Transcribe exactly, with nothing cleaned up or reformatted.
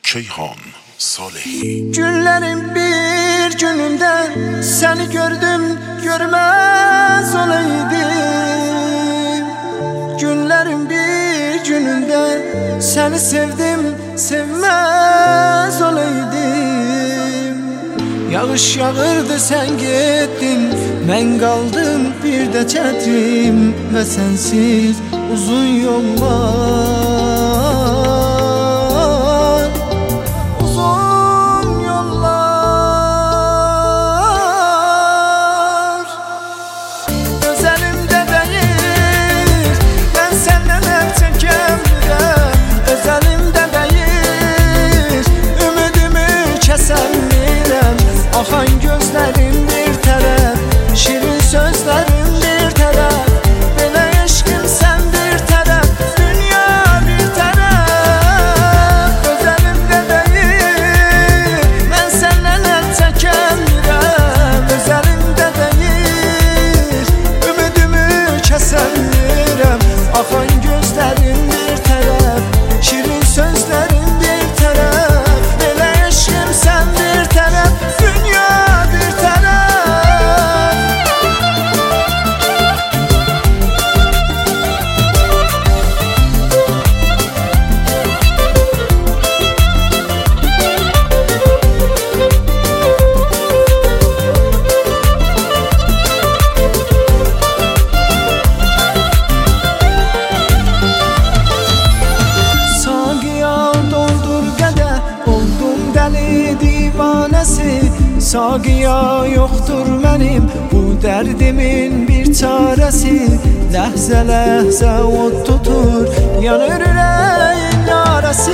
Ceyhan Salehi. Günlerin bir gününde seni gördüm, görmez olaydım. Günlerin bir gününde seni sevdim, sevmez olaydım. Yağış yağırdı, sen gittin, ben kaldım bir de çetrim ve sensiz uzun yollar, uzun yollar. Özelimde değil, ben senden hep çekemem. Özelimde değil, ümidimi kesemem. Akan gözlerin bir taraf, şirin sözlerin bir taraf. Belə eşkim sen bir taraf, dünya bir taraf. Özelimde değil, ben senden el çekemem. Özelimde değil, ümidimi kesemem. Akan gözlerin bir taraf, şirin sözlerin bir taraf. Belə eşkim sen bir taraf, dünya bir taraf. Saqiya doldur qədəh, oldum dəli divanəsi. Saqiya yoxdur mənim bu dərdimin bir çarəsi. Ləhzə ləhzə od tutur, yanır ürəyin yarəsi.